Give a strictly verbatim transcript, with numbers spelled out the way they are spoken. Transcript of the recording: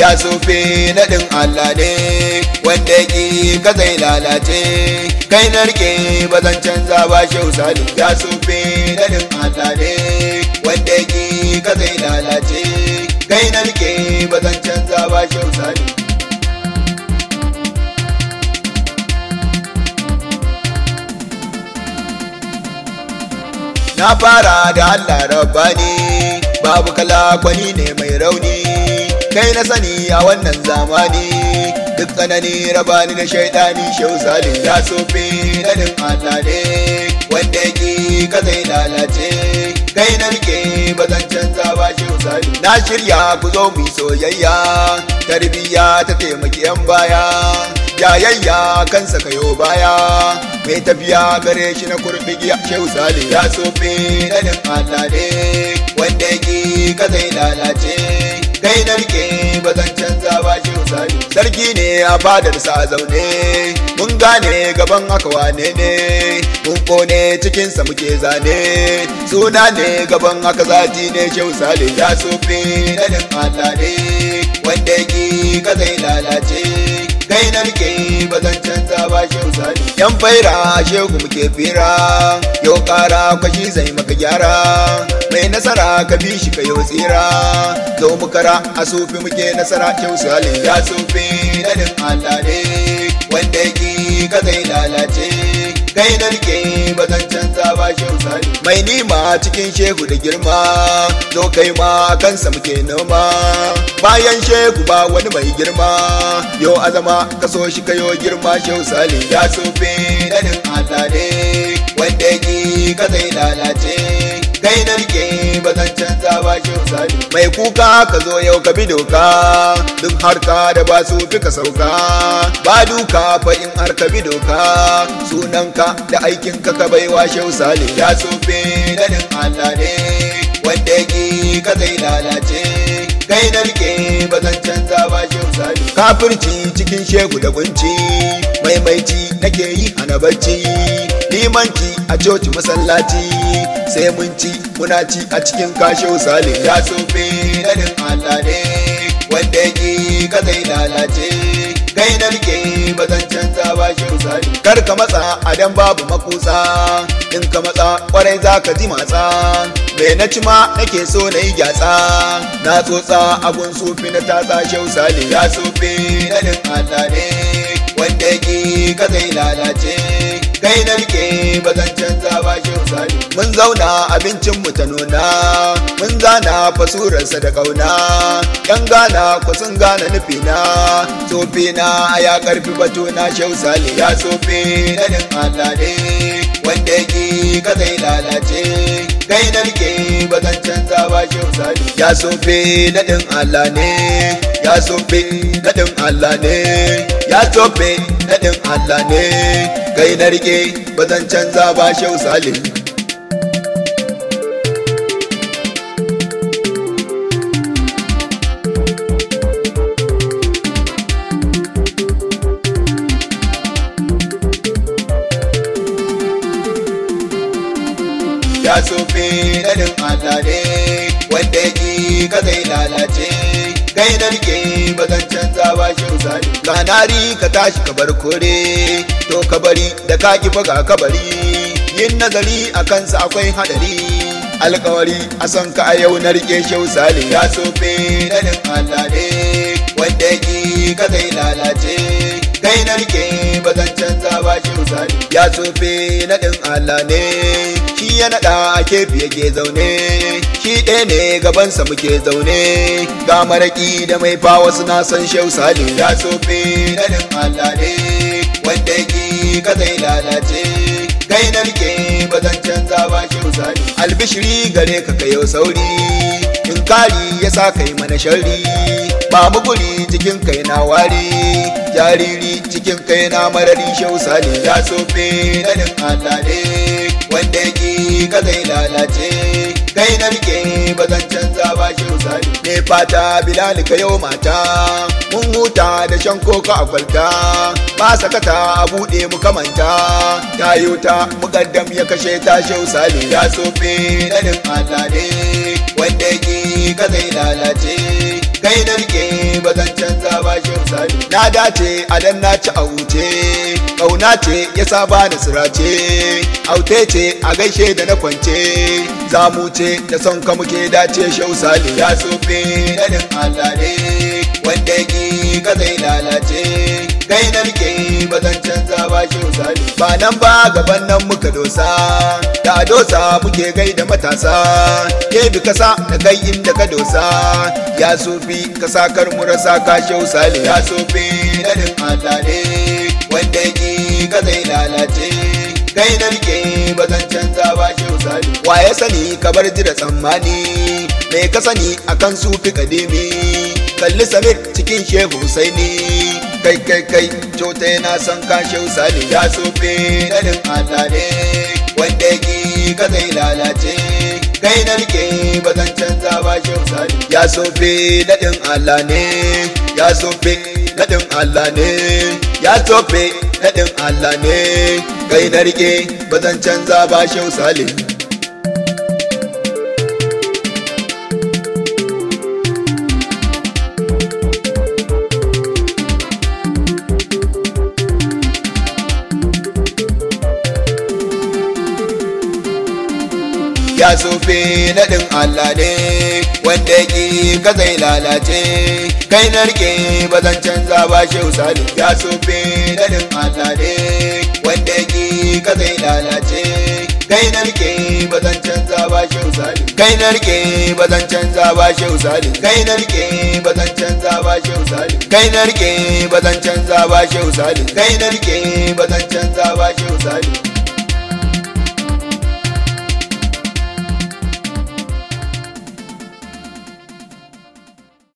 ya sofe naɗin Allah ne wanda ki ka zai lalace kai na rike ba zan canza ba shehu salim ya sofe naɗin Allah ne wanda ki ka zai lalace kai na rike ba zan canza ba shehu salim. Na fara da Allah rabbani babu kala kwani ne mai rauni kai na sani a wannan zamani duk tsanani rabani da shaidani shehu salim ya sofe naɗin Allah ne wanda ki ka zai lalace kai na rike ba zan canza ba shehu salim. Na shirya ku zo mu soyayya tarbiyya ta taimaki yan baya yayayya kansa kayo baya mai tafiya gare shi na kurbigiya shehu salim ya sofe naɗin Allah ne wanda ki ka zai lalace kai na rike ba zan canza ba shehu salim. Sarki ne a fadar sa zaune mun gane gaban haka wane ne mun kone cikinsa muke zane suna ne gaban haka zati ne shehu salim ya sofe naɗin Allah ne wanda ki ka zai lalace kai na rike ba zan canza ba shehu salim. Yan faira shehu muke fira yau kara kwashi zai maka gyara mai nasara ka bi shi ka yau tsira zo mu kara a sofi muke nasara shehu salim ya sofi naɗin Allah ne wanda ki ka zai lalace kai na rike ba zan canza ba shehu salim. Mai nima cikin shehu da girma zo kai ma kansa muke noma bayan shehu ba wani mai girma yau azama ka so shi kayo girma shehu salim ya sofe naɗin Allah ne wanda ki ka zai lalace kai na rike ba zan canza ba shehu salim. Mai kuka ka zo yau ka bi doka duk harka da ba su fi ka sauka ba duka fa in har ka bi doka sunanka da aikin ka ka baiwa shehu salim ya sofe naɗin Allah ne wanda ki ka zai lalace kai na rike ba zan canza ba shehu salim. Kafirci cikin shehu da kunci maimaici nake yi hana bacci limanci a coci masallaci sai mun ci muna ci a cikin kashewu salim ya sofe naɗin Allah ne wanda ki ka zai lalace kai na rike ba zan canza ba shehu salim. Kar ka matsa adan babu makusa in ka matsa kwarai za ka ji matsa mai na ci ma nake so na yi gyatsa na tsotsa abun sufi na tasa shehu salim ya sofe naɗin Allah ne wanda ki ka zai lalace kai na rike ba zan canza ba shehu salim. Mun zauna abincin mu ta nuna mun zana fasurarsa da kauna yan gana ku sun gane nufina sofina ya karfi bato na shehu salim ya sofe naɗin Allah ne wanda ki ka zai lalace kai na rike ba zan canza ba shehu salim ya sofe naɗin Allah ne ya sofe naɗin Allah ne ya sofe naɗin Allah ne kai na rike ba zan canza ba shehu salim. Ya sofe naɗin Allah ne wanda ki ka zai lalace kai na rike ba zan canza ba shehu salim. Kanari ka tashi ka bar kore to ka bari da ka ki faga ka bari yin nazari a kansa akwai hadari alkawari a son ka a yau na rike shehu salim ya sofe naɗin Allah ne wanda ki ka zai lalace kai na rike ba zan canza ba shehu salim ya sofe naɗin Allah ne shi ya naɗa a kefi yake zaune shi ɗaya ne gabansa muke zaune ga maraƙi da mai fa wasu na san shehu salim ya sofe naɗin Allah ne wanda ki ka zai lalace kai na rike ba zan canza ba shehu salim. Albishiri gare ka kayo sauri in kari ya sa kai mana sharri ba mu guri cikin kai na wari jariri cikin kai na marari shehu salim ya sofe naɗin Allah ne wanda ki ka zai lalace kai na rike ba zan canza ba shehu salim. Ne fata Bilal ka yau mata mun huta da shan koka a kwalta ba sakata a buɗe mu kamanta ta yuta mukaddam ya kashe ta shehu salim ya sofe naɗin Allah ne wanda ki ka zai lalace kai na rike ba zan canza ba shehu sali. Na dace a dan na ci a wuce kauna ce ya saba na sirace aute ce a gaishe da na kwance zamu ce da son ka muke dace shehu sali. Ya sofe nadin Allah ne wanda yake ka zai lalace kai na rike ba zan canza ba shehu sali. Ba nan ba gaban nan muka dosa da dosa muke gaida matasa ke bi kasa da kai inda ka dosa ya sofi ka sakar mu rasa ka shehu sali. Ya sofi nadin Allah ne wanda yake ka zai lalace kai na rike ba zan canza ba shehu sali. Wa ya sani ka bar jira tsammani me ka sani akan sufi kadimi kalli Samir cikin shehu Husaini kai kai kai cota na san ka shehu sali. Ya sofe nadin Allah ne wanda yake ka zai lalace kai na rike ba zan canza ba shehu sali. Ya sofe nadin Allah ne ya sofe nadin Allah ne ya sofe nadin Allah ne kai na rike ba zan canza ba shehu sali. Ya sofe naɗin Allah ne wanda yake ka zai lalace kai na rike ba zan canza ba shehu sali. Ya sofe naɗin Allah ne wanda yake ka zai lalace kai na rike ba zan canza ba shehu sali. Kai na rike ba zan canza ba shehu sali. Kai na rike ba zan canza ba shehu sali. Kai na rike ba zan canza ba shehu sali. Kai na rike ba zan canza ba shehu sali.